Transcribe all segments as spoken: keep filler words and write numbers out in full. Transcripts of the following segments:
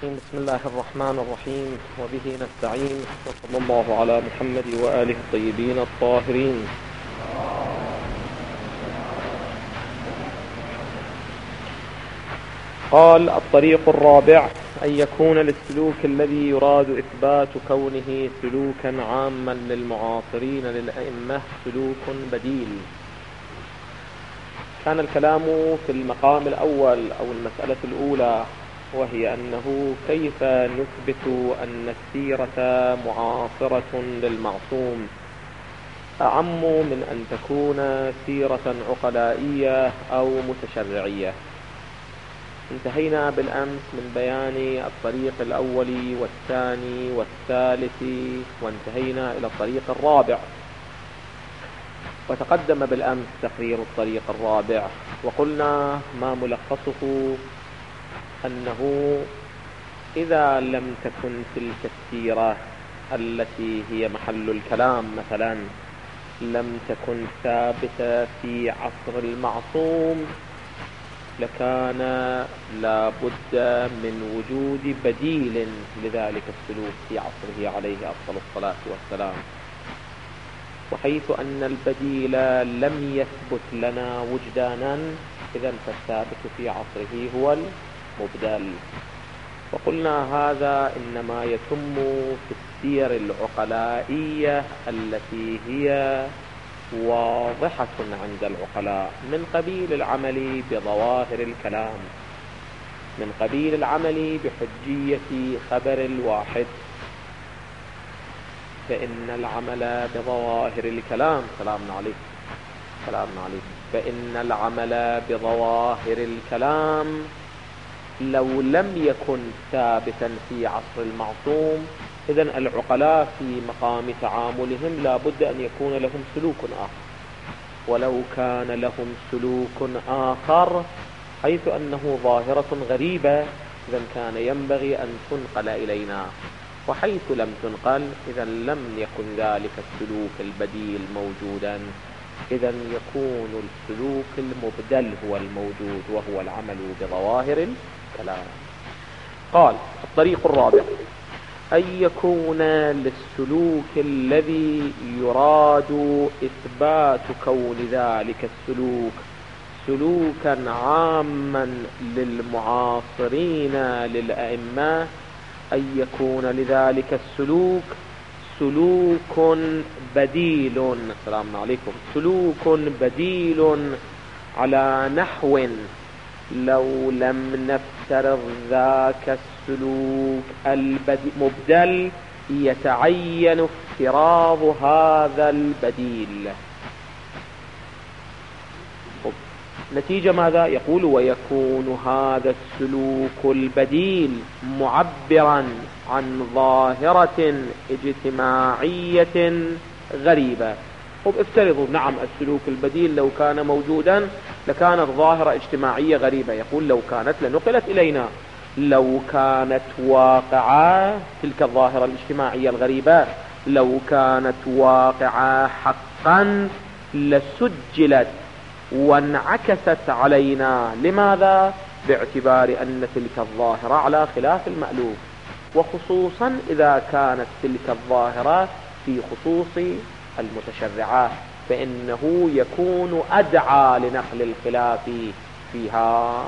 بسم الله الرحمن الرحيم، وبه نستعين، وصلى الله على محمد وآله الطيبين الطاهرين. قال: الطريق الرابع أن يكون للسلوك الذي يراد إثبات كونه سلوكا عاما للمعاصرين للأئمة سلوك بديل. كان الكلام في المقام الأول أو المسألة الأولى، وهي أنه كيف نثبت أن السيرة معاصرة للمعصوم أعم من أن تكون سيرة عقلائية أو متشرعية. انتهينا بالأمس من بيان الطريق الأول والثاني والثالث، وانتهينا إلى الطريق الرابع، وتقدم بالأمس تقرير الطريق الرابع، وقلنا ما ملخصه أنه إذا لم تكن تلك السيرة التي هي محل الكلام مثلا لم تكن ثابتة في عصر المعصوم، لكان لا بد من وجود بديل لذلك السلوك في عصره عليه أفضل الصلاة والسلام. وحيث أن البديل لم يثبت لنا وجدانا، إذن فالثابت في عصره هو المبدل. وقلنا هذا إنما يتم في السير العقلائية التي هي واضحة عند العقلاء، من قبيل العمل بظواهر الكلام، من قبيل العمل بحجية خبر الواحد، فإن العمل بظواهر الكلام سلام عليك سلام عليك فإن العمل بظواهر الكلام لو لم يكن ثابتا في عصر المعصوم، إذن العقلاء في مقام تعاملهم لا بد أن يكون لهم سلوك آخر. ولو كان لهم سلوك آخر حيث أنه ظاهرة غريبة، إذن كان ينبغي أن تنقل إلينا، وحيث لم تنقل إذن لم يكن ذلك السلوك البديل موجودا، إذن يكون السلوك المبدل هو الموجود، وهو العمل بظواهر الكلام. قال: الطريق الرابع أن يكون للسلوك الذي يراد إثبات كون ذلك السلوك سلوكا عاما للمعاصرين للأئمة، أن يكون لذلك السلوك سلوك بديل السلام عليكم سلوك بديل على نحو لو لم نفترض ذاك السلوك المبدل يتعين افتراض هذا البديل. نتيجة ماذا؟ يقول: ويكون هذا السلوك البديل معبرا عن ظاهرة اجتماعية غريبة. طب افترضوا نعم السلوك البديل لو كان موجودا لكانت ظاهرة اجتماعية غريبة. يقول: لو كانت لنقلت إلينا، لو كانت واقعة تلك الظاهرة الاجتماعية الغريبة، لو كانت واقعة حقا لسجلت وانعكست علينا. لماذا؟ باعتبار أن تلك الظاهرة على خلاف المألوف، وخصوصا إذا كانت تلك الظاهرة في خصوص المتشرعات، فإنه يكون أدعى لنقل الخلاف فيها.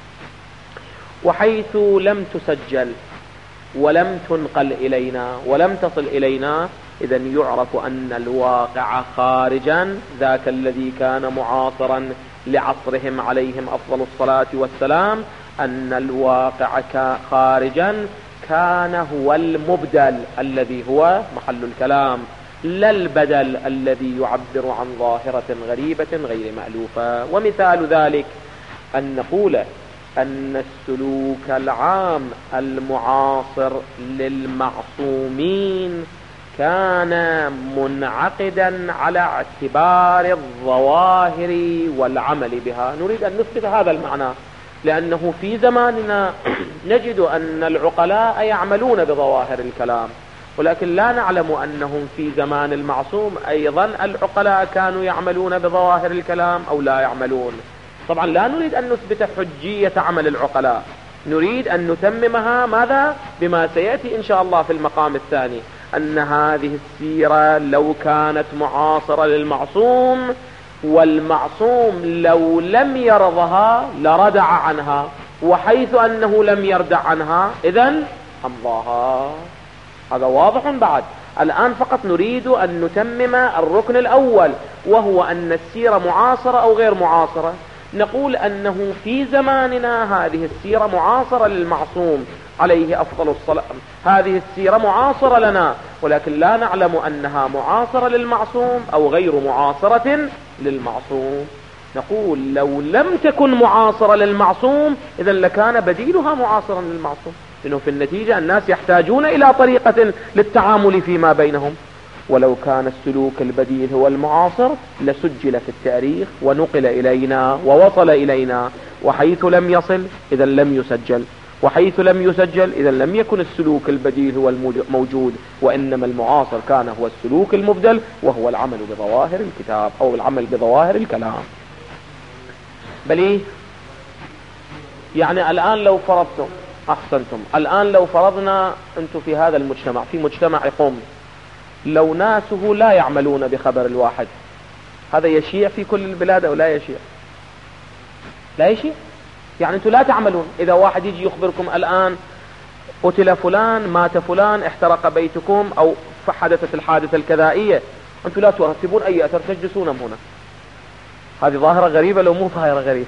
وحيث لم تسجل ولم تنقل إلينا ولم تصل إلينا، إذن يعرف أن الواقع خارجا، ذاك الذي كان معاصرا لعصرهم عليهم أفضل الصلاة والسلام، أن الواقع خارجا كان هو المبدل الذي هو محل الكلام، لا البدل الذي يعبر عن ظاهرة غريبة غير مألوفة. ومثال ذلك أن نقول أن السلوك العام المعاصر للمعصومين كان منعقدا على اعتبار الظواهر والعمل بها. نريد أن نثبت هذا المعنى، لأنه في زماننا نجد أن العقلاء يعملون بظواهر الكلام، ولكن لا نعلم أنهم في زمان المعصوم أيضا العقلاء كانوا يعملون بظواهر الكلام أو لا يعملون. طبعا لا نريد أن نثبت حجية عمل العقلاء، نريد أن نتممها ماذا؟ بما سيأتي إن شاء الله في المقام الثاني، أن هذه السيرة لو كانت معاصرة للمعصوم، والمعصوم لو لم يرضها لردع عنها، وحيث أنه لم يردع عنها إذن أمضاها. هذا واضح بعد. الآن فقط نريد أن نتمم الركن الأول، وهو أن السيرة معاصرة أو غير معاصرة. نقول أنه في زماننا هذه السيرة معاصرة للمعصوم عليه أفضل الصلاة، هذه السيرة معاصرة لنا، ولكن لا نعلم أنها معاصرة للمعصوم أو غير معاصرة للمعصوم. نقول لو لم تكن معاصرة للمعصوم إذن لكان بديلها معاصرا للمعصوم، لأنه في النتيجة الناس يحتاجون إلى طريقة للتعامل فيما بينهم. ولو كان السلوك البديل هو المعاصر لسجل في التاريخ ونقل إلينا ووصل إلينا، وحيث لم يصل إذا لم يسجل، وحيث لم يسجل إذا لم يكن السلوك البديل هو الموجود، وإنما المعاصر كان هو السلوك المبدل، وهو العمل بظواهر الكتاب أو العمل بظواهر الكلام. بلي يعني الآن لو فرضتم، أحسنتم، الآن لو فرضنا أنتم في هذا المجتمع، في مجتمع يقوم لو ناسه لا يعملون بخبر الواحد، هذا يشيع في كل البلاد أو لا يشيع؟ لا يشيع. يعني أنتم لا تعملون. إذا واحد يجي يخبركم الآن قتل فلان، مات فلان، احترق بيتكم، أو حدثت الحادثة الكذائية، أنتم لا ترتبون أي أثر، تجلسون هنا. هذه ظاهرة غريبة لو مو ظاهرة غريبة.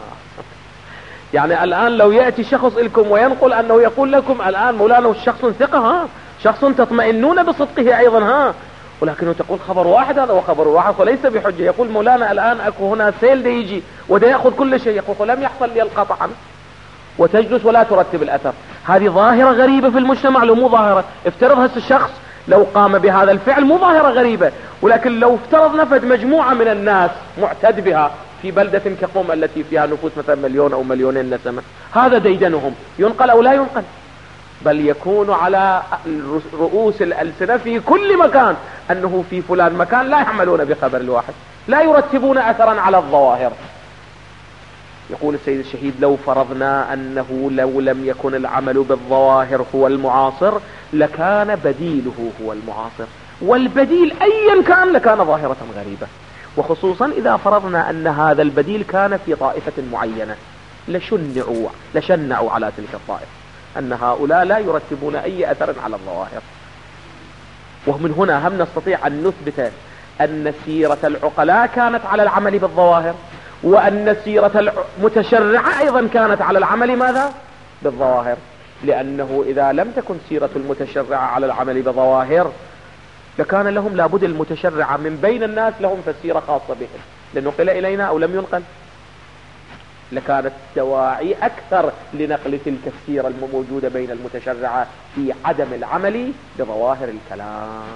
يعني الآن لو يأتي شخص لكم وينقل أنه يقول لكم الآن مولانا شخص ثقة، ها شخص تطمئنون بصدقه أيضا، ها ولكنه تقول خبر واحد، هذا وخبر واحد وليس بحجة. يقول مولانا الآن أكو هنا سيل دي يجي وده يأخذ كل شيء، يقول لم يحصل لي القطع عنه، وتجلس ولا ترتب الأثر. هذه ظاهرة غريبة في المجتمع لو مو ظاهرة؟ افترض هذا الشخص لو قام بهذا الفعل مو ظاهرة غريبة، ولكن لو افترض نفذ مجموعة من الناس معتد بها في بلدة كقوم التي فيها نفوس مثلا مليون أو مليونين نسمة، هذا ديدنهم ينقل أو لا ينقل؟ بل يكون على رؤوس الألسنة في كل مكان أنه في فلان مكان لا يعملون بخبر الواحد، لا يرتبون أثرا على الظواهر. يقول السيد الشهيد لو فرضنا أنه لو لم يكن العمل بالظواهر هو المعاصر لكان بديله هو المعاصر، والبديل أيا كان لكان ظاهرة غريبة، وخصوصا إذا فرضنا أن هذا البديل كان في طائفة معينة لشنعوا, لشنعوا على تلك الطائفة أن هؤلاء لا يرتبون أي أثر على الظواهر. ومن هنا هم نستطيع أن نثبت أن سيرة العقلاء كانت على العمل بالظواهر، وأن سيرة المتشرعة أيضا كانت على العمل ماذا؟ بالظواهر، لأنه إذا لم تكن سيرة المتشرعة على العمل بظواهر لكان لهم لابد المتشرعة من بين الناس لهم فالسيرة خاصة بهم، لنقل إلينا أو لم ينقل لكانت دواعي أكثر لنقل تلك السيرة الموجودة بين المتشرعة في عدم العمل بظواهر الكلام.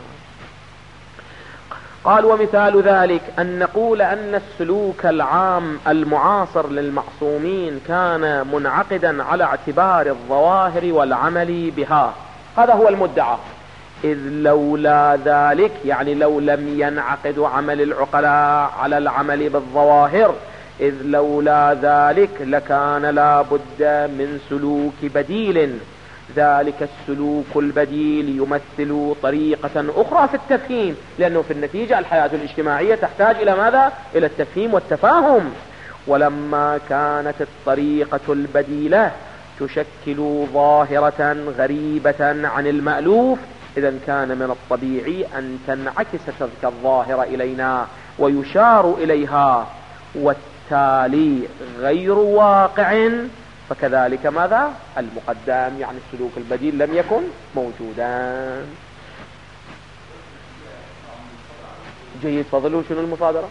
قال ومثال ذلك أن نقول أن السلوك العام المعاصر للمعصومين كان منعقدا على اعتبار الظواهر والعمل بها، هذا هو المدعى، إذ لولا ذلك يعني لو لم ينعقد عمل العقلاء على العمل بالظواهر، إذ لولا ذلك لكان لا بد من سلوك بديل، ذلك السلوك البديل يمثل طريقة أخرى في التفهيم، لأنه في النتيجة الحياة الاجتماعية تحتاج إلى ماذا؟ إلى التفهيم والتفاهم. ولما كانت الطريقة البديلة تشكل ظاهرة غريبة عن المألوف، إذن كان من الطبيعي أن تنعكس تلك الظاهرة إلينا ويشار إليها، والتالي غير واقع، فكذلك ماذا؟ المقدم يعني السلوك البديل لم يكن موجودا. جيد، فضلوا شنو المصادرة؟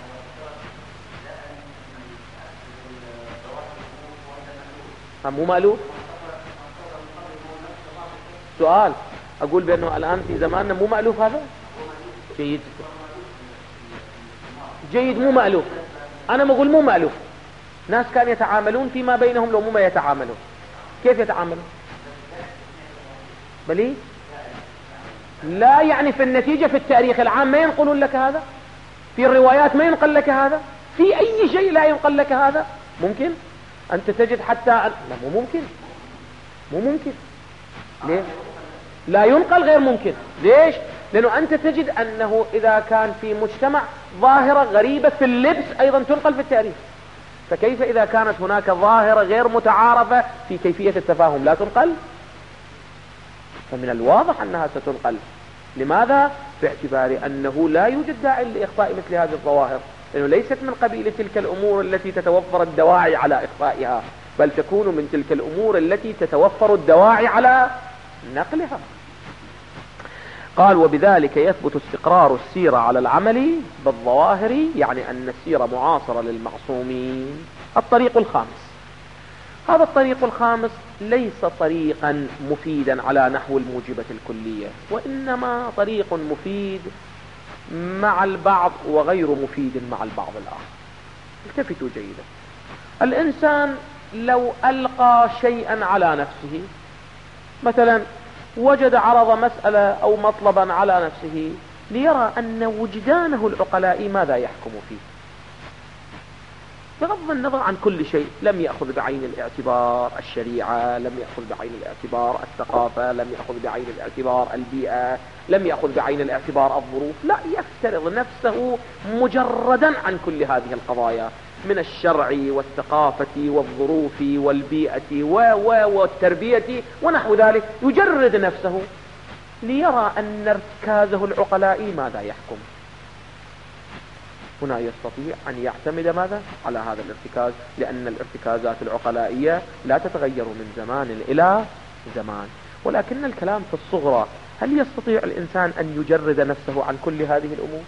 مو مألوف؟ سؤال أقول بأنه الآن في زماننا مو مألوف هذا؟ جيد جيد مو مألوف، أنا ما أقول مو مألوف، ناس كانوا يتعاملون فيما بينهم لو مو ما يتعاملون، كيف يتعاملون؟ بلي لا يعني في النتيجة في التاريخ العام ما ينقلون لك هذا، في الروايات ما ينقل لك هذا، في أي شيء لا ينقل لك هذا، ممكن أنت تجد حتى أن... لا مو ممكن، مو ممكن. ليه؟ لا ينقل، غير ممكن. ليش؟ لأنه أنت تجد أنه إذا كان في مجتمع ظاهرة غريبة في اللبس أيضا تنقل في التاريخ، فكيف إذا كانت هناك ظاهرة غير متعارفة في كيفية التفاهم لا تنقل؟ فمن الواضح أنها ستنقل. لماذا؟ باعتبار أنه لا يوجد داعي لإخفاء مثل هذه الظواهر، لأنه ليست من قبيل تلك الأمور التي تتوفر الدواعي على إخفائها، بل تكون من تلك الأمور التي تتوفر الدواعي على نقلها. قال: وبذلك يثبت استقرار السيرة على العمل بالظواهر، يعني أن السيرة معاصرة للمعصومين. الطريق الخامس، هذا الطريق الخامس ليس طريقا مفيدا على نحو الموجبة الكلية، وإنما طريق مفيد مع البعض وغير مفيد مع البعض الآخر. التفتوا جيدا. الإنسان لو ألقى شيئا على نفسه، مثلا وجد عرض مسألة أو مطلبا على نفسه ليرى أن وجدانه العقلائي ماذا يحكم فيه، بغض النظر عن كل شيء، لم يأخذ بعين الاعتبار الشريعة، لم يأخذ بعين الاعتبار الثقافة، لم يأخذ بعين الاعتبار البيئة، لم يأخذ بعين الاعتبار الظروف، لا، يفترض نفسه مجردا عن كل هذه القضايا من الشرع والثقافة والظروف والبيئة والتربية ونحو ذلك، يجرد نفسه ليرى أن ارتكازه العقلائي ماذا يحكم. هنا يستطيع أن يعتمد ماذا؟ على هذا الارتكاز، لأن الارتكازات العقلائية لا تتغير من زمان إلى زمان. ولكن الكلام في الصغرى، هل يستطيع الإنسان أن يجرد نفسه عن كل هذه الأمور؟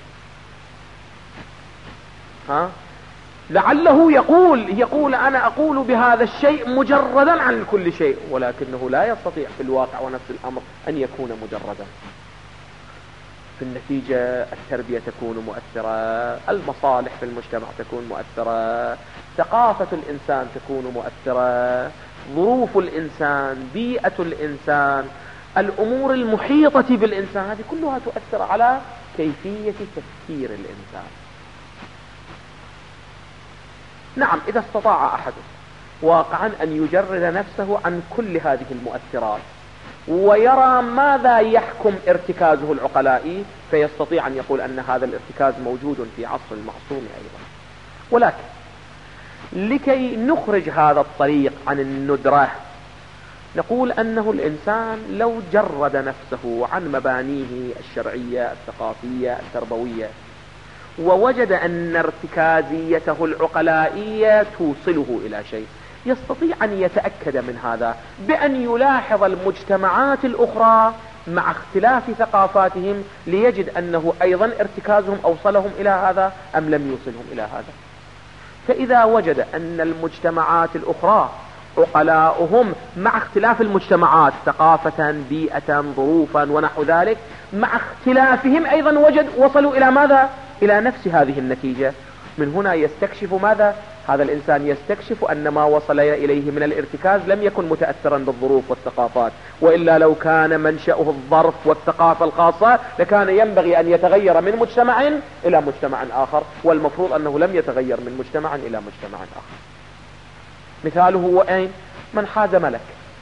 ها؟ لعله يقول يقول أنا أقول بهذا الشيء مجردا عن كل شيء، ولكنه لا يستطيع في الواقع ونفس الأمر أن يكون مجردا. في النتيجة التربية تكون مؤثرة، المصالح في المجتمع تكون مؤثرة، ثقافة الإنسان تكون مؤثرة، ظروف الإنسان، بيئة الإنسان، الأمور المحيطة بالإنسان، هذه كلها تؤثر على كيفية تفكير الإنسان. نعم، إذا استطاع أحد واقعا أن يجرد نفسه عن كل هذه المؤثرات ويرى ماذا يحكم ارتكازه العقلائي، فيستطيع أن يقول أن هذا الارتكاز موجود في عصر المعصوم أيضا. ولكن لكي نخرج هذا الطريق عن الندرة، نقول أنه الإنسان لو جرد نفسه عن مبانيه الشرعية الثقافية التربوية ووجد أن ارتكازيته العقلائية توصله إلى شيء، يستطيع أن يتأكد من هذا بأن يلاحظ المجتمعات الأخرى مع اختلاف ثقافاتهم ليجد أنه أيضا ارتكازهم أوصلهم إلى هذا أم لم يوصلهم إلى هذا. فإذا وجد أن المجتمعات الأخرى عقلاؤهم مع اختلاف المجتمعات ثقافة بيئة ظروفا ونحو ذلك، مع اختلافهم أيضا وجد وصلوا إلى ماذا؟ إلى نفس هذه النتيجة. من هنا يستكشف ماذا؟ هذا الإنسان يستكشف أن ما وصل إليه من الارتكاز لم يكن متأثرا بالظروف والثقافات، وإلا لو كان منشأه الظرف والثقافة الخاصة لكان ينبغي أن يتغير من مجتمع إلى مجتمع آخر، والمفروض أنه لم يتغير من مجتمع إلى مجتمع آخر. مثاله هو أين؟ من حاز ملك.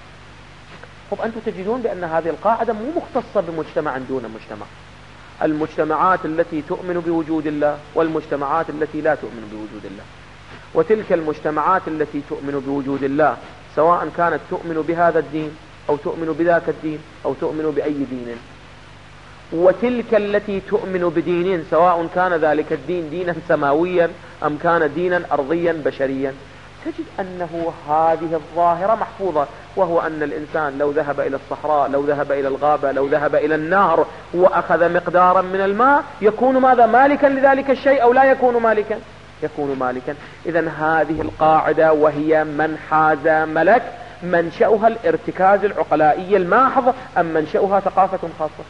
طب أنتم تجدون بأن هذه القاعدة مو مختصة بمجتمع دون مجتمع. المجتمعات التي تؤمن بوجود الله والمجتمعات التي لا تؤمن بوجود الله، وتلك المجتمعات التي تؤمن بوجود الله سواء كانت تؤمن بهذا الدين أو تؤمن بذاك الدين أو تؤمن بأي دين، وتلك التي تؤمن بدين سواء كان ذلك الدين دينا سماويا أم كان دينا أرضيا بشريا، تجد أنه هذه الظاهرة محفوظة، وهو أن الإنسان لو ذهب إلى الصحراء، لو ذهب إلى الغابة، لو ذهب إلى النهر وأخذ مقدارا من الماء يكون ماذا؟ مالكا لذلك الشيء أو لا يكون مالكا؟ يكون مالكا. إذن هذه القاعدة وهي من حاز ملك منشأها الارتكاز العقلائي الماحظ أم منشأها ثقافة خاصة؟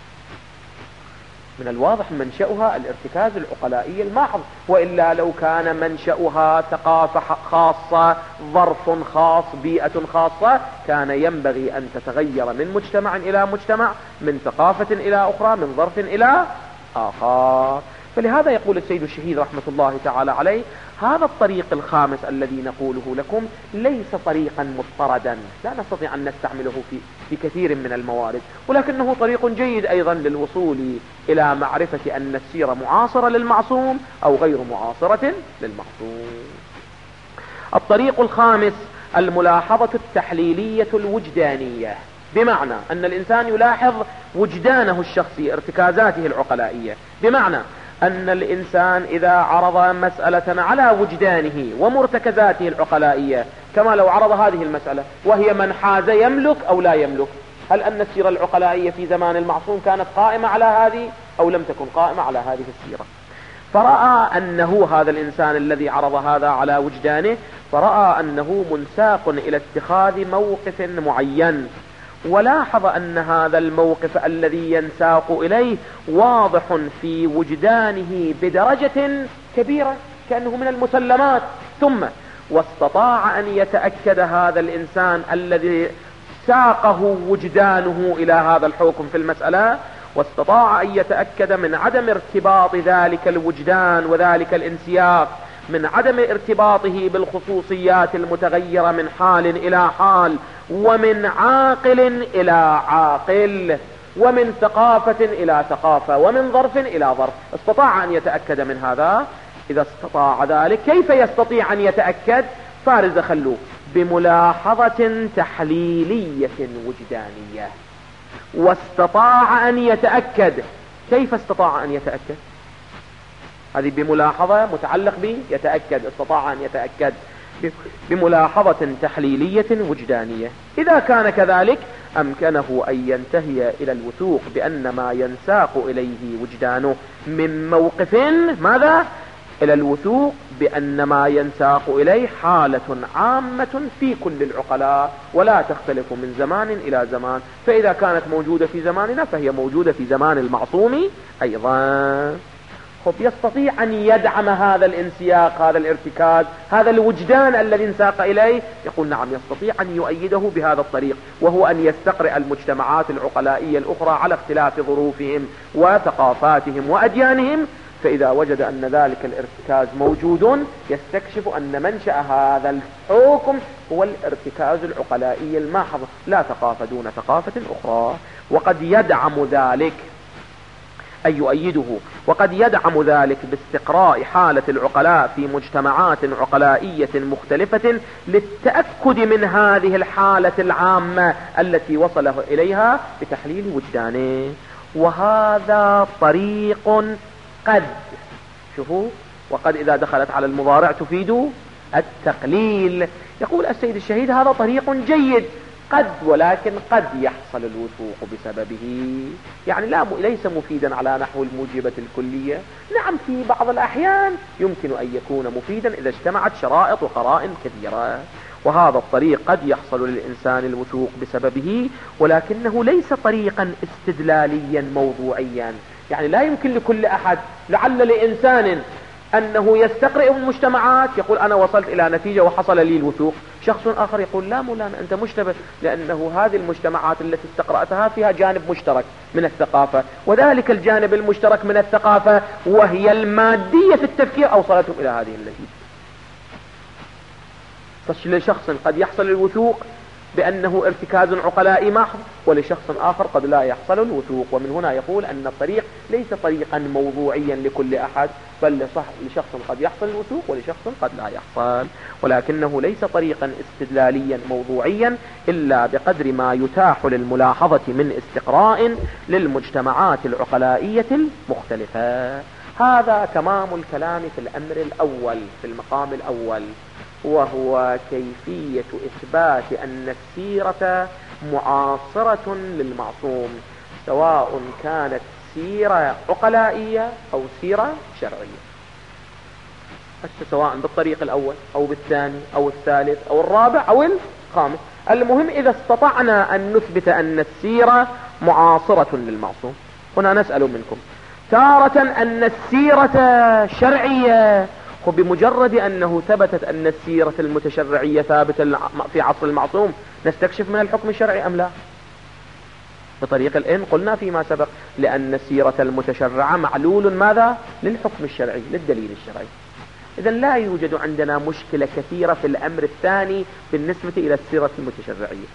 من الواضح منشأها الارتكاز العقلائي الماحظ، وإلا لو كان منشأها ثقافة خاصة، ظرف خاص، بيئة خاصة، كان ينبغي أن تتغير من مجتمع إلى مجتمع، من ثقافة إلى أخرى، من ظرف إلى آخر. فلهذا يقول السيد الشهيد رحمة الله تعالى عليه: هذا الطريق الخامس الذي نقوله لكم ليس طريقا مضطردا، لا نستطيع أن نستعمله في, في كثير من الموارد، ولكنه طريق جيد أيضا للوصول إلى معرفة أن السيرة معاصرة للمعصوم أو غير معاصرة للمعصوم. الطريق الخامس الملاحظة التحليلية الوجدانية، بمعنى أن الإنسان يلاحظ وجدانه الشخصي، ارتكازاته العقلائية، بمعنى أن الإنسان إذا عرض مسألة على وجدانه ومرتكزاته العقلائية، كما لو عرض هذه المسألة وهي من حاز يملك أو لا يملك، هل أن السيرة العقلائية في زمان المعصوم كانت قائمة على هذه أو لم تكن قائمة على هذه السيرة؟ فرأى أنه هذا الإنسان الذي عرض هذا على وجدانه، فرأى أنه منساق إلى اتخاذ موقف معين، ولاحظ أن هذا الموقف الذي ينساق إليه واضح في وجدانه بدرجة كبيرة كأنه من المسلمات، ثم واستطاع أن يتأكد هذا الإنسان الذي ساقه وجدانه إلى هذا الحكم في المسألة، واستطاع أن يتأكد من عدم ارتباط ذلك الوجدان وذلك الانسياق، من عدم ارتباطه بالخصوصيات المتغيرة من حال إلى حال، ومن عاقل إلى عاقل، ومن ثقافة إلى ثقافة، ومن ظرف إلى ظرف. استطاع أن يتأكد من هذا. إذا استطاع ذلك كيف يستطيع أن يتأكد؟ فارز خلوه بملاحظة تحليلية وجدانية. واستطاع أن يتأكد. كيف استطاع أن يتأكد؟ هذه بملاحظة متعلق به يتأكد، استطاع أن يتأكد بملاحظة تحليلية وجدانية. إذا كان كذلك أمكنه أن ينتهي إلى الوثوق بأن ما ينساق إليه وجدانه من موقف ماذا؟ إلى الوثوق بأن ما ينساق إليه حالة عامة في كل العقلاء ولا تختلف من زمان إلى زمان، فإذا كانت موجودة في زماننا فهي موجودة في زمان المعصوم أيضا. خب يستطيع أن يدعم هذا الانسياق، هذا الارتكاز، هذا الوجدان الذي انساق إليه؟ يقول نعم، يستطيع أن يؤيده بهذا الطريق، وهو أن يستقرئ المجتمعات العقلائية الأخرى على اختلاف ظروفهم وثقافاتهم وأديانهم، فإذا وجد أن ذلك الارتكاز موجود يستكشف أن منشأ هذا الحكم هو الارتكاز العقلائي الماحظ، لا ثقافة دون ثقافة أخرى. وقد يدعم ذلك أي يؤيده، وقد يدعم ذلك باستقراء حالة العقلاء في مجتمعات عقلائية مختلفة للتأكد من هذه الحالة العامة التي وصله إليها بتحليل وجدانه. وهذا طريق قد، شوفوا، وقد إذا دخلت على المضارع تفيد التقليل. يقول السيد الشهيد هذا طريق جيد قد، ولكن قد يحصل الوثوق بسببه، يعني لا ليس مفيدا على نحو الموجبة الكلية. نعم في بعض الأحيان يمكن أن يكون مفيدا إذا اجتمعت شرائط وقرائن كثيرة، وهذا الطريق قد يحصل للإنسان الوثوق بسببه، ولكنه ليس طريقا استدلاليا موضوعيا، يعني لا يمكن لكل أحد، لعل لإنسان أنه يستقرئ المجتمعات يقول أنا وصلت إلى نتيجة وحصل لي الوثوق، شخص آخر يقول لا مولانا أنت مشتبه، لأنه هذه المجتمعات التي استقرأتها فيها جانب مشترك من الثقافة، وذلك الجانب المشترك من الثقافة وهي المادية في التفكير أوصلتهم إلى هذه النتيجة. فلشخص قد يحصل الوثوق بأنه ارتكاز عقلائي محض، ولشخص آخر قد لا يحصل الوثوق. ومن هنا يقول أن الطريق ليس طريقا موضوعيا لكل أحد، بل لشخص قد يحصل الوثوق ولشخص قد لا يحصل، ولكنه ليس طريقا استدلاليا موضوعيا إلا بقدر ما يتاح للملاحظة من استقراء للمجتمعات العقلائية المختلفة. هذا تمام الكلام في الأمر الأول في المقام الأول، وهو كيفية إثبات أن السيرة معاصرة للمعصوم، سواء كانت سيرة عقلائية أو سيرة شرعية، سواء بالطريق الأول أو بالثاني أو الثالث أو الرابع أو الخامس. المهم إذا استطعنا أن نثبت أن السيرة معاصرة للمعصوم. هنا نسأل منكم تارة أن السيرة شرعية، وبمجرد أنه ثبتت أن السيرة المتشرعية ثابتة في عصر المعصوم نستكشف من الحكم الشرعي أم لا؟ بطريق الإن قلنا فيما سبق لأن السيرة المتشرعة معلول ماذا؟ للحكم الشرعي، للدليل الشرعي. إذا لا يوجد عندنا مشكلة كثيرة في الأمر الثاني بالنسبة إلى السيرة المتشرعية.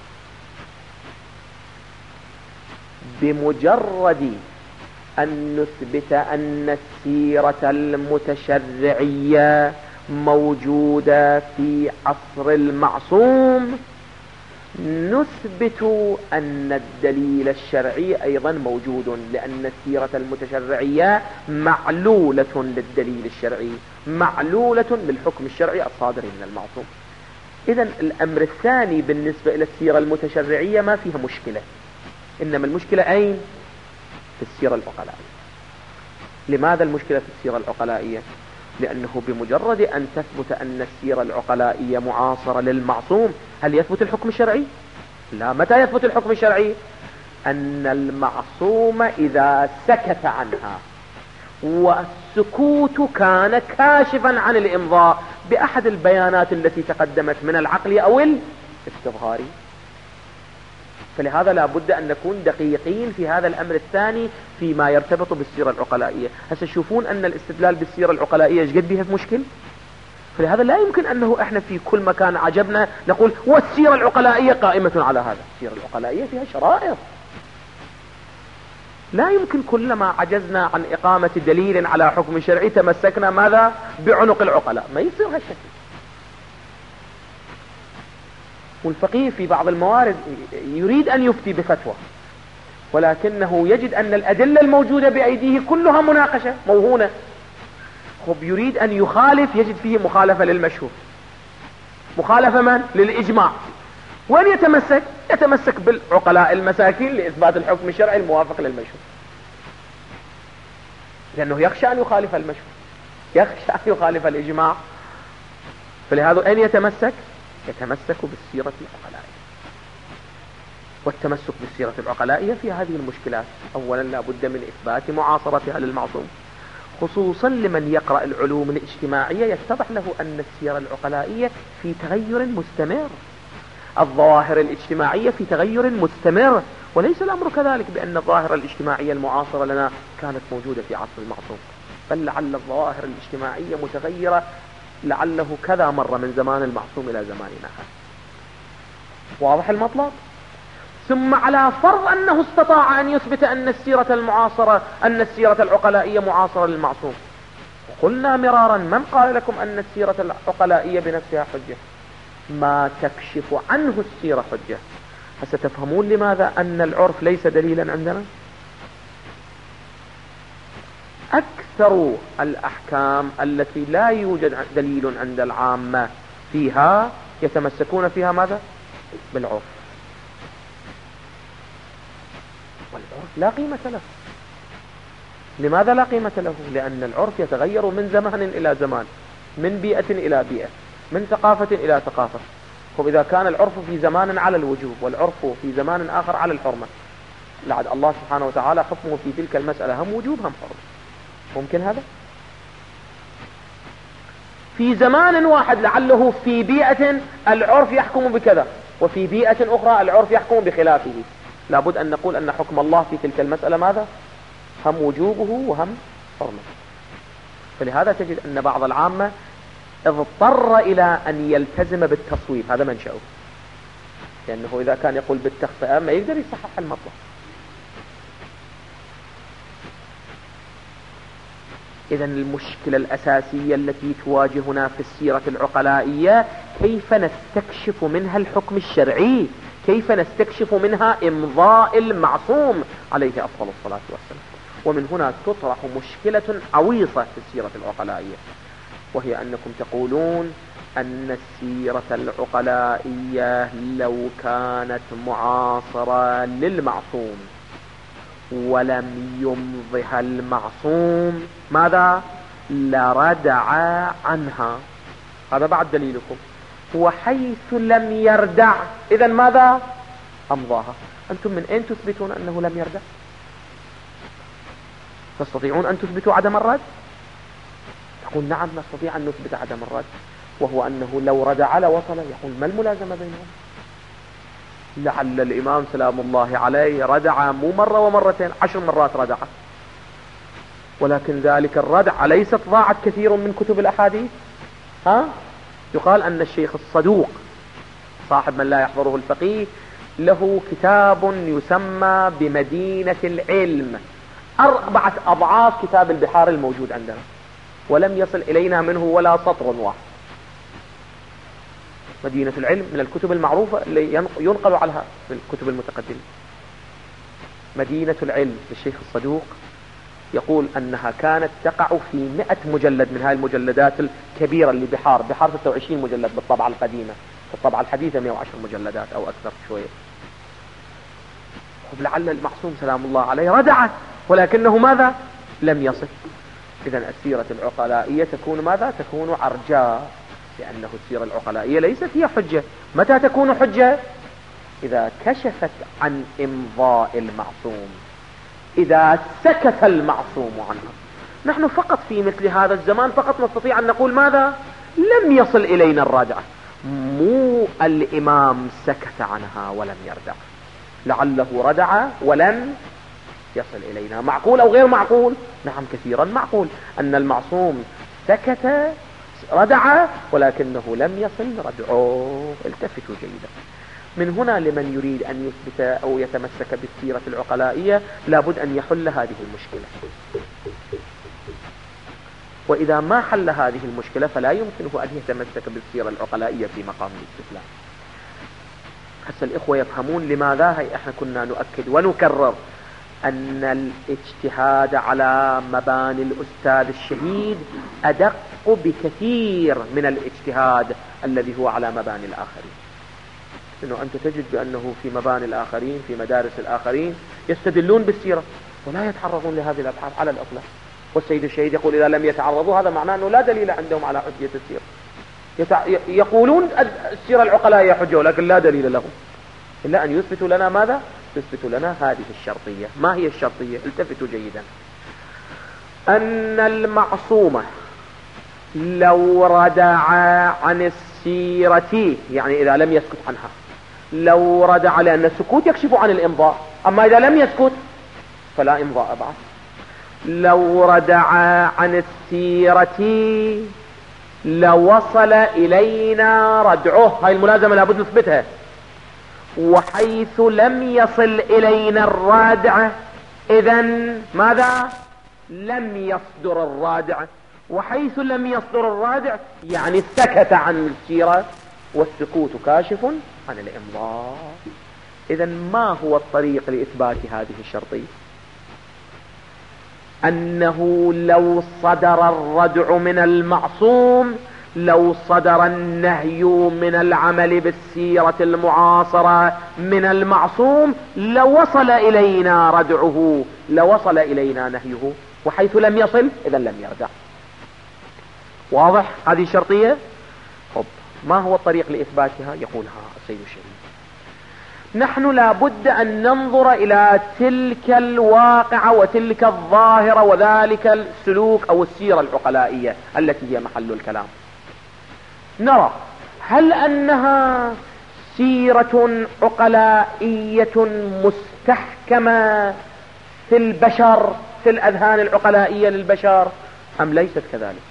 بمجرد أن نثبت أن السيرة المتشرعية موجودة في عصر المعصوم نثبت أن الدليل الشرعي أيضا موجود، لأن السيرة المتشرعية معلولة للدليل الشرعي، معلولة للحكم الشرعي الصادر من المعصوم. إذن الأمر الثاني بالنسبة إلى السيرة المتشرعية ما فيها مشكلة، إنما المشكلة أين؟ في السيرة العقلائية. لماذا المشكلة في السيرة العقلائية؟ لأنه بمجرد أن تثبت أن السيرة العقلائية معاصرة للمعصوم هل يثبت الحكم الشرعي؟ لا. متى يثبت الحكم الشرعي؟ أن المعصوم إذا سكت عنها والسكوت كان كاشفا عن الإمضاء بأحد البيانات التي تقدمت من العقل أو الاستظهاري. فلهذا لا بد أن نكون دقيقين في هذا الأمر الثاني فيما يرتبط بالسيرة العقلائية. هسه تشوفون أن الاستدلال بالسيرة العقلائية ايش قد بها مشكل. فلهذا لا يمكن أنه إحنا في كل مكان عجبنا نقول والسيرة العقلائية قائمة على هذا. السيرة العقلائية فيها شرائط، لا يمكن كلما عجزنا عن إقامة دليل على حكم شرعي تمسكنا ماذا؟ بعنق العقلاء. ما يصير هالشكل. والفقيه في بعض الموارد يريد أن يفتي بفتوى ولكنه يجد أن الأدلة الموجودة بأيديه كلها مناقشة موهونة، خب يريد أن يخالف يجد فيه مخالفة للمشهور. مخالفة من؟ للإجماع. وين يتمسك؟ يتمسك بالعقلاء المساكين لإثبات الحكم الشرعي الموافق للمشهور، لأنه يخشى أن يخالف المشهور، يخشى أن يخالف الإجماع. فلهذا أين يتمسك؟ يتمسك بالسيرة العقلائية. والتمسك بالسيرة العقلائية في هذه المشكلات أولا لا بد من إثبات معاصرتها للمعصوم، خصوصا لمن يقرأ العلوم الاجتماعية يتضح له أن السيرة العقلائية في تغير مستمر، الظواهر الاجتماعية في تغير مستمر، وليس الأمر كذلك بأن الظاهرة الاجتماعية المعاصرة لنا كانت موجودة في عصر المعصوم، بل لعل الظواهر الاجتماعية متغيرة لعله كذا مرة من زمان المعصوم إلى زماننا هذا. واضح المطلب؟ ثم على فرض أنه استطاع أن يثبت أن السيرة المعاصرة أن السيرة العقلائية معاصرة للمعصوم. قلنا مرارا من قال لكم أن السيرة العقلائية بنفسها حجة؟ ما تكشف عنه السيرة حجة. فستفهمون لماذا أن العرف ليس دليلا عندنا. أكثر الأحكام التي لا يوجد دليل عند العامة فيها يتمسكون فيها ماذا؟ بالعرف. والعرف لا قيمة له. لماذا لا قيمة له؟ لأن العرف يتغير من زمان إلى زمان، من بيئة إلى بيئة، من ثقافة إلى ثقافة. وإذا كان العرف في زمان على الوجوب والعرف في زمان آخر على الحرمة، لعد الله سبحانه وتعالى حكمه في تلك المسألة هم وجوب هم حرمة. ممكن هذا؟ في زمان واحد لعله في بيئة العرف يحكم بكذا، وفي بيئة أخرى العرف يحكم بخلافه. لابد أن نقول أن حكم الله في تلك المسألة ماذا؟ هم وجوبه وهم حرمة. فلهذا تجد أن بعض العامة اضطر إلى أن يلتزم بالتصويب، هذا منشأه، لأنه إذا كان يقول بالتخطئة ما يقدر يصحح المطلب. إذن المشكلة الأساسية التي تواجهنا في السيرة العقلائية كيف نستكشف منها الحكم الشرعي، كيف نستكشف منها إمضاء المعصوم عليه أفضل الصلاة والسلام. ومن هنا تطرح مشكلة عويصة في السيرة العقلائية، وهي أنكم تقولون أن السيرة العقلائية لو كانت معاصرة للمعصوم ولم يمضها المعصوم ماذا؟ لردع عنها. هذا بعد دليلكم. وحيث لم يردع إذن ماذا؟ أمضاها. أنتم من أين تثبتون أنه لم يردع؟ تستطيعون أن تثبتوا عدم الرد؟ يقول نعم نستطيع أن نثبت عدم الرد، وهو أنه لو ردع لوصل. يقول ما الملازمة بينهم؟ لعل الإمام سلام الله عليه ردع مو مرة ومرتين، عشر مرات ردع، ولكن ذلك الردع أليست ضاعت كثير من كتب الأحاديث؟ ها؟ يقال أن الشيخ الصدوق صاحب من لا يحضره الفقيه له كتاب يسمى بمدينة العلم، أربعة أضعاف كتاب البحار الموجود عندنا، ولم يصل إلينا منه ولا سطر واحد. مدينة العلم من الكتب المعروفة اللي ينقل عنها في الكتب المتقدمة. مدينة العلم للشيخ الصدوق يقول أنها كانت تقع في مئة مجلد من هذه المجلدات الكبيرة اللي بحار بحار ستة وعشرين مجلد بالطبعة القديمة، في الطبعة الحديثة مئة وعشر مجلدات أو أكثر شوية. لعل المعصوم سلام الله عليه ردعت، ولكنه ماذا؟ لم يصل. إذن السيرة العقلائية تكون ماذا؟ تكون عرجاء، لأنه السيرة العقلائية ليست هي حجة. متى تكون حجة؟ إذا كشفت عن إمضاء المعصوم، إذا سكت المعصوم عنها. نحن فقط في مثل هذا الزمان فقط نستطيع أن نقول ماذا؟ لم يصل إلينا الردعة، مو الإمام سكت عنها ولم يردع، لعله ردع ولم يصل إلينا. معقول أو غير معقول؟ نعم كثيرا معقول أن المعصوم سكت ردع ولكنه لم يصل ردعه. التفتوا جيدا. من هنا لمن يريد أن يثبت أو يتمسك بالسيرة العقلائية لابد أن يحل هذه المشكلة، وإذا ما حل هذه المشكلة فلا يمكنه أن يتمسك بالسيرة العقلائية في مقام الاستسلام. حتى الإخوة يفهمون لماذا هي احنا كنا نؤكد ونكرر أن الاجتهاد على مباني الأستاذ الشهيد أدق بكثير من الاجتهاد الذي هو على مباني الآخرين. إنه أنت تجد بأنه في مباني الآخرين في مدارس الآخرين يستدلون بالسيرة ولا يتعرضون لهذه الأبحاث على الأطلاق. والسيد الشهيد يقول إذا لم يتعرضوا هذا معناه أنه لا دليل عندهم على حجية السيرة. يتع... يقولون السيرة العقلائية حجة ولكن لا دليل لهم إلا أن يثبتوا لنا ماذا؟ يثبتوا لنا هذه الشرطية. ما هي الشرطية؟ التفتوا جيدا. أن المعصومة لو ردع عن السيرة، يعني إذا لم يسكت عنها، لو ردع، لأن السكوت يكشف عن الإمضاء، أما إذا لم يسكت فلا إمضاء بعد. لو ردع عن السيرة لوصل إلينا ردعه، هاي الملازمة لابد نثبتها. وحيث لم يصل إلينا الرادع إذن ماذا؟ لم يصدر الرادع. وحيث لم يصدر الرادع يعني سكت عن السيرة، والسكوت كاشف عن الإمضاء. إذن ما هو الطريق لإثبات هذه الشرطية؟ أنه لو صدر الردع من المعصوم، لو صدر النهي من العمل بالسيرة المعاصرة من المعصوم لوصل إلينا ردعه، لوصل إلينا نهيه. وحيث لم يصل إذن لم يردع. واضح هذه الشرطية؟ طب ما هو الطريق لإثباتها؟ يقولها السيد الشهيد. نحن لابد أن ننظر إلى تلك الواقعة وتلك الظاهرة وذلك السلوك أو السيرة العقلائية التي هي محل الكلام. نرى هل أنها سيرة عقلائية مستحكمة في البشر، في الأذهان العقلائية للبشر، أم ليست كذلك؟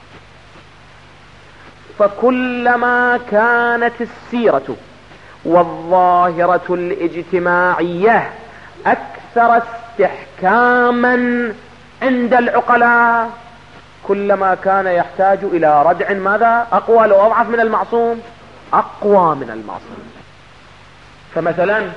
فكلما كانت السيرة والظاهرة الاجتماعية أكثر استحكاما عند العقلاء كلما كان يحتاج إلى ردع ماذا؟ أقوى. لو أضعف من المعصوم أقوى من المعصوم. فمثلا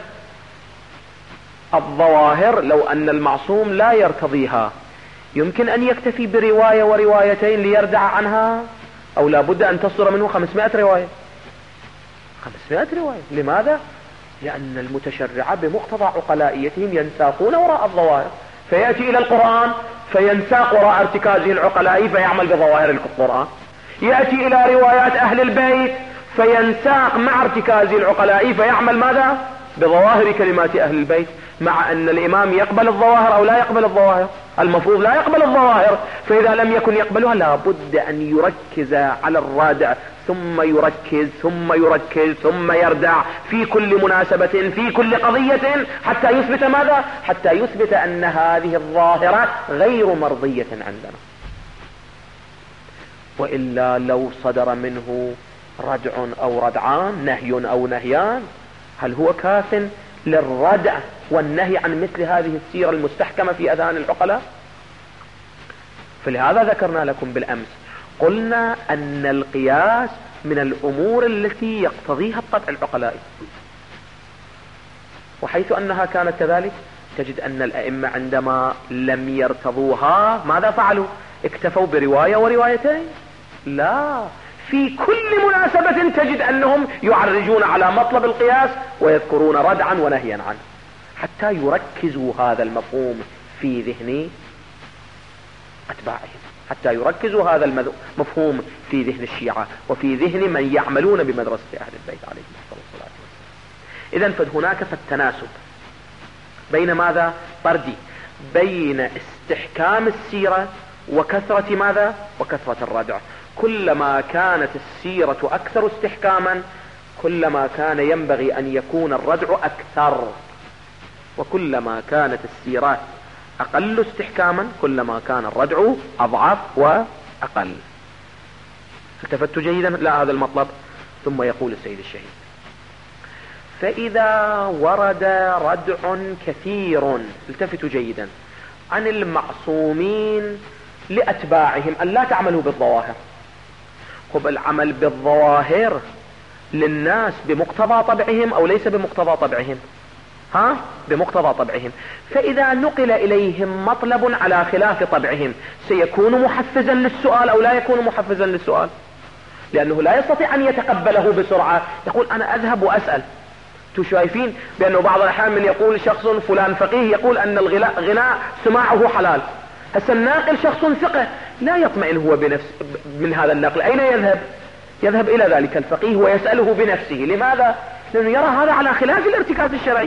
الظواهر لو أن المعصوم لا يرتضيها يمكن أن يكتفي برواية وروايتين ليردع عنها، أو لابد أن تصدر منه خمسمائة رواية. خمسمائة رواية لماذا؟ لأن المتشرع بمقتضى عقلائيتهم ينساقون وراء الظواهر، فيأتي إلى القرآن فينساق وراء ارتكازه العقلائي فيعمل بظواهر القرآن، يأتي إلى روايات أهل البيت فينساق مع ارتكازه العقلائي فيعمل ماذا؟ بظواهر كلمات أهل البيت، مع أن الإمام يقبل الظواهر أو لا يقبل الظواهر؟ المفروض لا يقبل الظواهر، فإذا لم يكن يقبلها لابد أن يركز على الرادع، ثم يركز ثم يركز ثم يردع في كل مناسبة في كل قضية حتى يثبت ماذا؟ حتى يثبت أن هذه الظاهرة غير مرضية عندنا. وإلا لو صدر منه ردع أو ردعان، نهي أو نهيان، هل هو كاف للردع والنهي عن مثل هذه السيرة المستحكمة في أذهان العقلاء؟ فلهذا ذكرنا لكم بالأمس، قلنا أن القياس من الأمور التي يقتضيها الطبع العقلائي، وحيث أنها كانت كذلك تجد أن الأئمة عندما لم يرتضوها ماذا فعلوا؟ اكتفوا برواية وروايتين؟ لا، في كل مناسبة تجد أنهم يعرجون على مطلب القياس ويذكرون ردعا ونهيا عنه حتى يركزوا هذا المفهوم في ذهن أتباعهم، حتى يركزوا هذا المفهوم في ذهن الشيعة وفي ذهن من يعملون بمدرسة أهل البيت عليهم الصلاة والسلام. إذن فهناك فالتناسب بين ماذا؟ طردي بين استحكام السيرة وكثرة ماذا؟ وكثرة الردع. كلما كانت السيرة أكثر استحكاما كلما كان ينبغي أن يكون الردع أكثر، وكلما كانت السيرات أقل استحكاما كلما كان الردع أضعف وأقل. التفت جيدا لا هذا المطلب. ثم يقول السيد الشهيد: فإذا ورد ردع كثير، التفتوا جيدا، عن المعصومين لأتباعهم أن لا تعملوا بالظواهر. خب العمل بالظواهر للناس بمقتضى طبعهم أو ليس بمقتضى طبعهم؟ ها؟ بمقتضى طبعهم. فإذا نقل إليهم مطلب على خلاف طبعهم سيكون محفزا للسؤال أو لا يكون محفزا للسؤال؟ لأنه لا يستطيع أن يتقبله بسرعة، يقول أنا أذهب وأسأل. انتم شايفين بأنه بعض الأحيان من يقول شخص فلان فقيه يقول أن الغناء سماعه حلال، هسه الناقل شخص ثقة لا يطمئن هو بنفس من هذا النقل، أين يذهب؟ يذهب إلى ذلك الفقيه ويسأله بنفسه. لماذا؟ لأنه يرى هذا على خلاف الارتكاز الشرعي.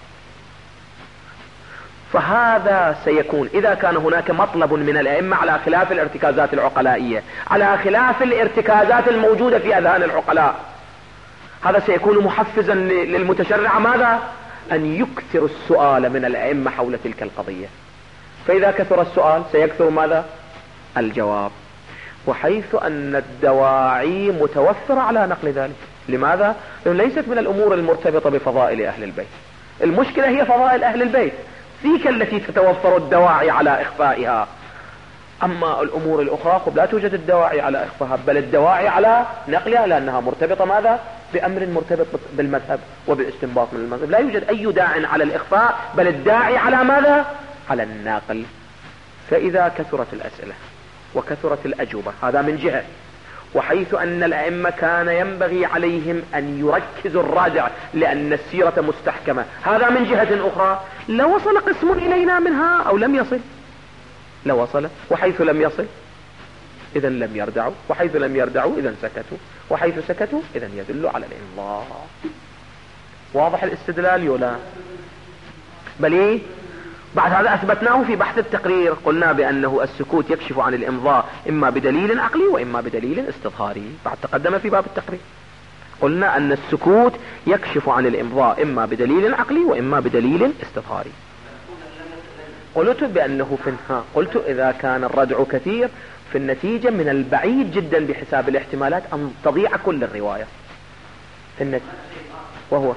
فهذا سيكون إذا كان هناك مطلب من الأئمة على خلاف الارتكازات العقلائية، على خلاف الارتكازات الموجودة في أذهان العقلاء، هذا سيكون محفزا للمتشرع ماذا؟ أن يكثر السؤال من الأئمة حول تلك القضية. فإذا كثر السؤال سيكثر ماذا؟ الجواب. وحيث أن الدواعي متوفرة على نقل ذلك. لماذا؟ لأنه ليست من الأمور المرتبطة بفضائل أهل البيت. المشكلة هي فضائل أهل البيت، ذيك التي تتوفر الدواعي على إخفائها. أما الأمور الأخرى لا توجد الدواعي على إخفائها، بل الدواعي على نقلها، لأنها مرتبطة ماذا؟ بأمر مرتبط بالمذهب وبالاستنباط من المذهب. لا يوجد أي داع على الإخفاء، بل الداعي على ماذا؟ على الناقل. فإذا كثرت الأسئلة وكثرت الأجوبة هذا من جهة، وحيث أن الأئمة كان ينبغي عليهم أن يركزوا الرادع لأن السيرة مستحكمة هذا من جهة أخرى، لوصل قسم إلينا منها أو لم يصل؟ لوصل. وحيث لم يصل إذن لم يردعوا، وحيث لم يردعوا إذن سكتوا، وحيث سكتوا إذن يدل على الإمضاء. واضح الاستدلال يولا؟ بل إيه؟ بعد هذا أثبتناه في بحث التقرير، قلنا بأنه السكوت يكشف عن الإمضاء إما بدليل عقلي وإما بدليل استظهاري. بعد تقدم في باب التقرير قلنا أن السكوت يكشف عن الإمضاء إما بدليل عقلي وإما بدليل استظهاري. قلت بأنه في النهاية قلت إذا كان الردع كثير في النتيجة من البعيد جدا بحساب الاحتمالات أن تضيع كل الرواية في النتيجة. وهو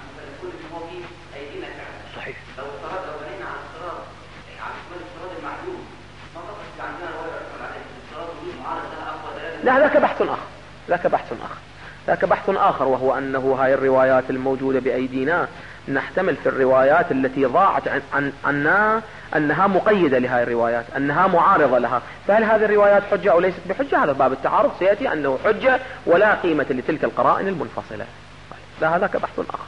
صحيح. لا ذاك بحث آخر، ذاك بحث آخر ذاك بحث آخر وهو أنه هاي الروايات الموجودة بأيدينا نحتمل في الروايات التي ضاعت عن عن عنا أنها مقيدة لهاي الروايات، أنها معارضة لها. فهل هذه الروايات حجة أو ليست بحجة؟ هذا باب التعارض سيأتي أنه حجة ولا قيمة لتلك القرائن المنفصلة. لا هذاك بحث آخر.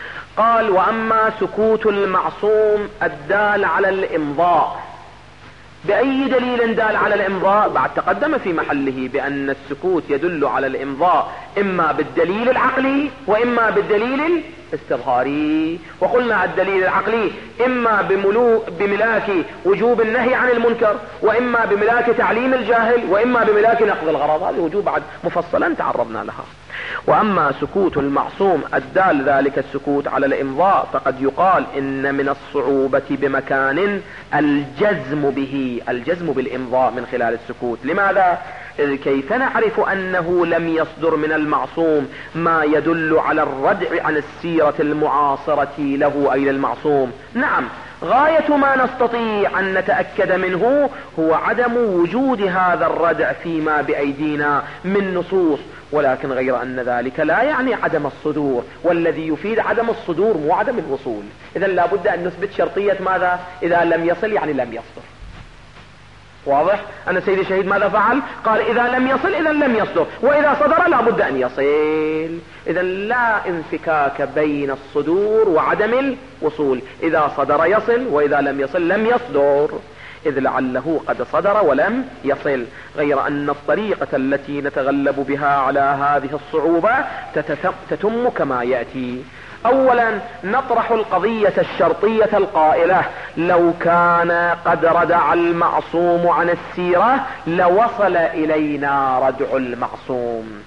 قال: وأما سكوت المعصوم الدال على الإمضاء بأي دليل دال على الإمضاء؟ بعد تقدم في محله بأن السكوت يدل على الإمضاء إما بالدليل العقلي وإما بالدليل الاستظهاري. وقلنا الدليل العقلي إما بملو بملاك وجوب النهي عن المنكر، وإما بملاك تعليم الجاهل، وإما بملاك نقض الغرض. هذه وجوب بعد مفصلا تعرضنا لها. وأما سكوت المعصوم الدال ذلك السكوت على الإمضاء فقد يقال إن من الصعوبة بمكان الجزم به، الجزم بالإمضاء من خلال السكوت. لماذا؟ كيف نعرف أنه لم يصدر من المعصوم ما يدل على الردع عن السيرة المعاصرة له أي للمعصوم؟ نعم، غاية ما نستطيع أن نتأكد منه هو عدم وجود هذا الردع فيما بأيدينا من نصوص، ولكن غير أن ذلك لا يعني عدم الصدور، والذي يفيد عدم الصدور مو عدم الوصول. إذا لابد أن نثبت شرطية ماذا؟ إذا لم يصل يعني لم يصدر. واضح؟ أن سيد الشهيد ماذا فعل؟ قال إذا لم يصل إذا لم يصدر، وإذا صدر لابد أن يصل. إذا لا انفكاك بين الصدور وعدم الوصول، إذا صدر يصل وإذا لم يصل لم يصدر، إذ لعله قد صدر ولم يصل. غير أن الطريقة التي نتغلب بها على هذه الصعوبة تتم كما يأتي. أولا نطرح القضية الشرطية القائلة لو كان قد ردع المعصوم عن السيرة لوصل إلينا ردع المعصوم،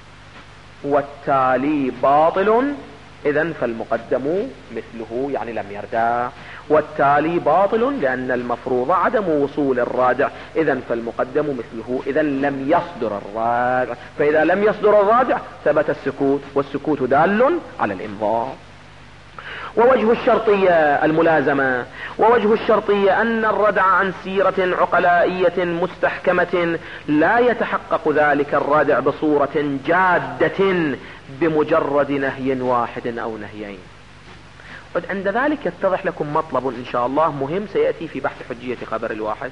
والتالي باطل، إذن فالمقدم مثله يعني لم يردع، والتالي باطل لأن المفروض عدم وصول الرادع، إذن فالمقدم مثله، إذن لم يصدر الرادع، فإذا لم يصدر الرادع ثبت السكوت، والسكوت دال على الإمضاء. ووجه الشرطية الملازمة، ووجه الشرطية أن الردع عن سيرة عقلائية مستحكمة لا يتحقق ذلك الردع بصورة جادة بمجرد نهي واحد أو نهيين. عند ذلك يتضح لكم مطلب إن شاء الله مهم سيأتي في بحث حجية خبر الواحد،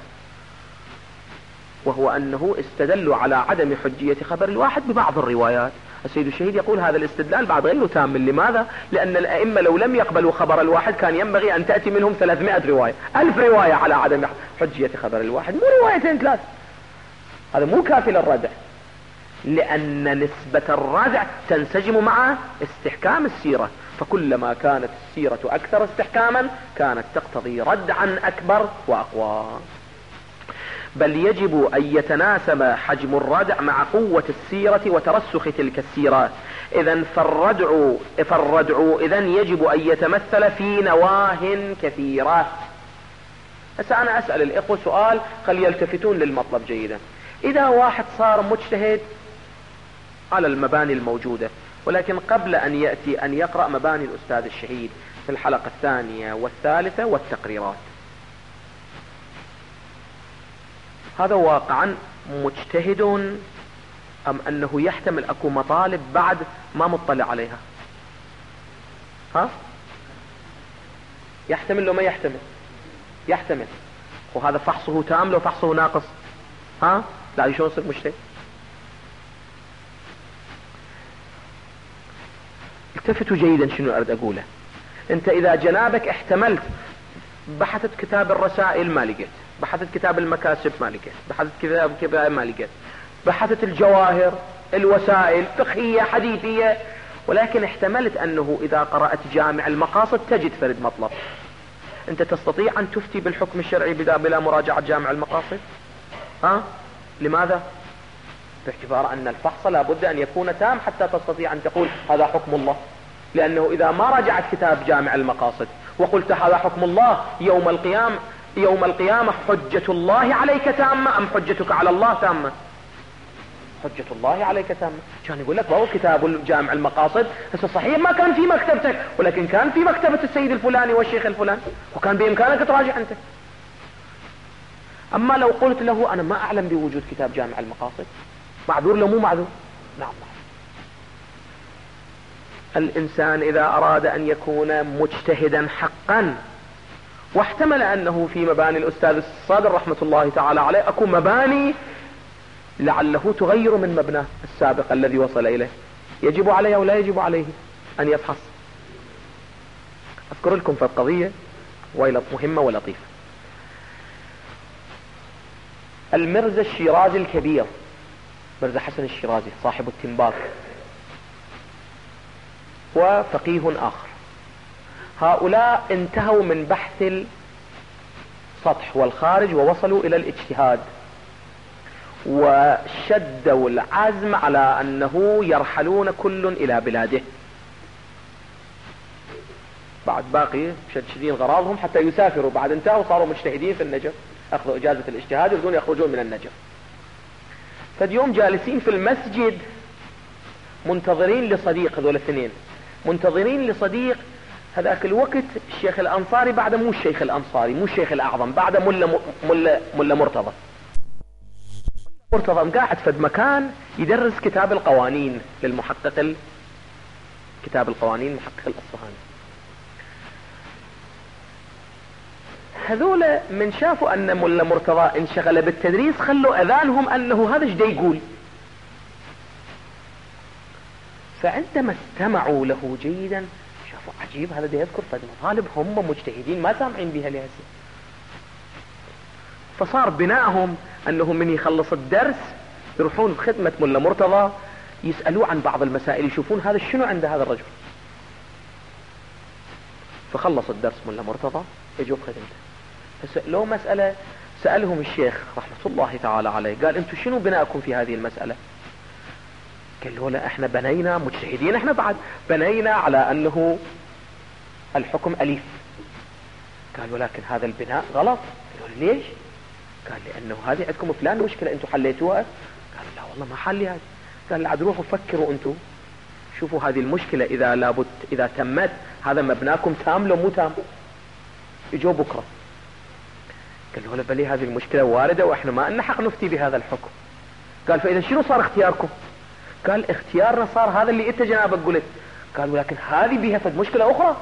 وهو أنه استدلوا على عدم حجية خبر الواحد ببعض الروايات. السيد الشهيد يقول هذا الاستدلال بعد غير تام. لماذا؟ لأن الأئمة لو لم يقبلوا خبر الواحد كان ينبغي أن تأتي منهم ثلاثمائة رواية، ألف رواية على عدم حجية خبر الواحد، مو روايتين ثلاث. هذا مو كافي للردع، لأن نسبة الردع تنسجم مع استحكام السيرة، فكلما كانت السيرة أكثر استحكاما كانت تقتضي ردعا أكبر وأقوى. بل يجب أن يتناسب حجم الردع مع قوة السيرة وترسخ تلك السيرة. إذن فالردع, فالردع إذن يجب أن يتمثل في نواه كثيرة. هسه أنا أسأل الإخوة سؤال خلي يلتفتون للمطلب جيدا. إذا واحد صار مجتهد على المباني الموجودة، ولكن قبل أن يأتي أن يقرأ مباني الأستاذ الشهيد في الحلقة الثانية والثالثة والتقريرات، هذا واقعا مجتهد أم أنه يحتمل أكو مطالب بعد ما مطلع عليها؟ ها؟ يحتمل لو ما يحتمل؟ يحتمل. وهذا فحصه تام لو فحصه ناقص؟ ها؟ لا شلون يصير مجتهد؟ التفتوا جيدا شنو أريد أقوله. أنت إذا جنابك احتملت بحثت كتاب الرسائل ما لقيت، بحثت كتاب المكاسب ما لقيت، بحثت كتاب كتاب ما لقيت، بحثت الجواهر الوسائل فقهية حديثية، ولكن احتملت أنه إذا قرأت جامع المقاصد تجد فرد مطلب. أنت تستطيع أن تفتي بالحكم الشرعي بلا مراجعة جامع المقاصد؟ ها؟ لماذا؟ باعتبار أن الفحص لابد أن يكون تام حتى تستطيع أن تقول هذا حكم الله. لأنه إذا ما رجعت كتاب جامع المقاصد وقلت هذا حكم الله يوم القيامة يوم القيامة حجة الله عليك تامة أم حجتك على الله تامة؟ حجة الله عليك تامة. كان يقول لك وهو كتاب جامع المقاصد هسه صحيح ما كان في مكتبتك، ولكن كان في مكتبة السيد الفلاني والشيخ الفلاني، وكان بإمكانك تراجع أنت. أما لو قلت له أنا ما أعلم بوجود كتاب جامع المقاصد، معذور لو مو معذور؟ نعم. الإنسان إذا أراد أن يكون مجتهدا حقا واحتمل أنه في مباني الأستاذ الصادر رحمة الله تعالى عليه أكو مباني لعله تغير من مبناه السابق الذي وصل إليه، يجب عليه أو لا يجب عليه أن يفحص؟ أذكر لكم في القضية ويلة مهمة ولطيفة. المرزا الشيرازي الكبير، مرزا حسن الشيرازي صاحب التنباك، وفقيه آخر. هؤلاء انتهوا من بحث السطح والخارج ووصلوا إلى الاجتهاد، وشدوا العزم على أنه يرحلون كل إلى بلاده. بعد باقي مشددين غراضهم حتى يسافروا، بعد انتهوا صاروا مجتهدين في النجف، أخذوا إجازة الاجتهاد يريدون يخرجون من النجف. فاليوم جالسين في المسجد منتظرين لصديق، هذول الاثنين منتظرين لصديق. هذاك الوقت الشيخ الأنصاري بعد مو الشيخ الأنصاري، مو الشيخ الأعظم، بعد ملا ملا ملا مرتضى. مرتضى قاعد في مكان يدرس كتاب القوانين للمحقق، كتاب القوانين المحقق الأصفهاني. هذول من شافوا أن ملا مرتضى انشغل بالتدريس خلوا أذانهم أنه هذا ايش دا يقول. فعندما استمعوا له جيدا شافوا عجيب، هذا دا يذكر فد مطالب هم مجتهدين ما سامعين بها لهسه. فصار بناءهم أنهم من يخلص الدرس يروحون بخدمة ملا مرتضى يسألوه عن بعض المسائل، يشوفون هذا شنو عند هذا الرجل. فخلص الدرس ملا مرتضى يجوا بخدمته، فسألوه مسألة، سألهم الشيخ رحمة الله تعالى عليه، قال انتم شنو بناءكم في هذه المسألة؟ قالوا لا احنا بنينا مجتهدين، احنا بعد بنينا على انه الحكم أليف. قالوا لكن هذا البناء غلط. قالوا ليش؟ قال لانه هذه عندكم فلان مشكلة انتم حليتوها. قالوا لا والله ما حلي هذه. قال عاد روحوا فكروا انتم، شوفوا هذه المشكلة اذا لابد اذا تمت هذا مبناكم تام لو مو تام. يجوا بكرة قالوا له بلي هذه المشكلة واردة واحنا ما لنا حق نفتي بهذا الحكم. قال فاذا شنو صار اختياركم؟ قال اختيارنا صار هذا اللي انت جنابك قلت. قالوا لكن هذه بها فد مشكلة اخرى.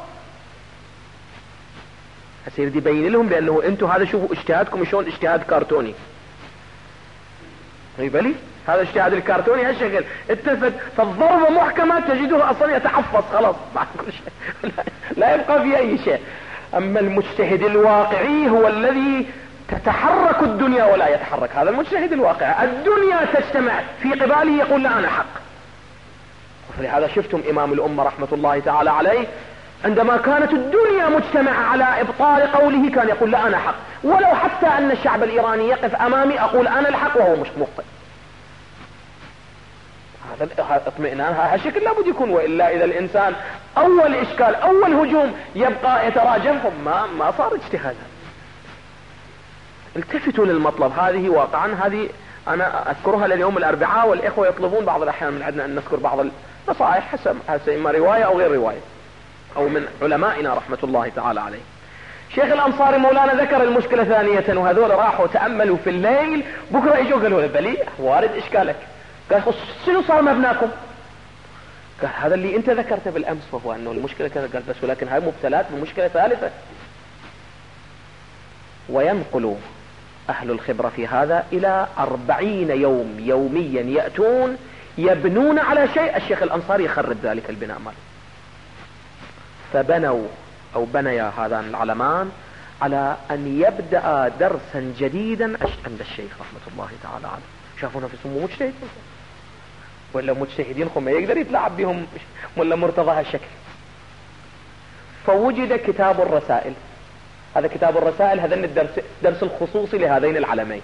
هسير دي يبين لهم لانه انتم هذا شوفوا اجتهادكم شلون اجتهاد كرتوني. يبلي هذا اجتهاد الكرتوني هالشكل، اتفق فالضربة محكمة تجده اصلا يتحفظ خلاص مع كل شيء لا يبقى في اي شيء. اما المجتهد الواقعي هو الذي تتحرك الدنيا ولا يتحرك. هذا المجتهد الواقعي الدنيا تجتمع في قباله يقول لا انا حق. ولهذا شفتم امام الامة رحمة الله تعالى عليه عندما كانت الدنيا مجتمعة على ابطال قوله كان يقول لا انا حق، ولو حتى ان الشعب الايراني يقف امامي اقول انا الحق وهو مش مخطئ. هذا اطمئنان هالشكل لابد يكون، والا اذا الانسان اول اشكال اول هجوم يبقى يتراجم ما ما صار اجتهاد. التفتوا للمطلب. هذه واقعا هذه انا اذكرها لليوم الاربعاء، والاخوه يطلبون بعض الاحيان من عندنا ان نذكر بعض النصائح حسب اما روايه او غير روايه او من علمائنا رحمه الله تعالى عليه. شيخ الانصاري مولانا ذكر المشكله ثانيه، وهذول راحوا تاملوا في الليل، بكره اجوا قالوا له بلي وارد اشكالك. قال شنو صار مبناكم؟ قال هذا اللي انت ذكرته بالامس وهو انه المشكله كذا. قال بس ولكن هاي مبتلات بمشكله ثالثه. وينقل اهل الخبره في هذا الى أربعين يوم يوميا ياتون يبنون على شيء، الشيخ الانصاري يخرب ذلك البناء ماله. فبنوا او بنيا هذان العلمان على ان يبدا درسا جديدا عند الشيخ رحمه الله تعالى عليه. شافوا نفسهم مجتهدين ولا مجتهدين خم ما يقدر يتلاعب بهم ولا مرتضى هالشكل. فوجد كتاب الرسائل. هذا كتاب الرسائل هذا الدرس درس الخصوصي لهذين العلمين.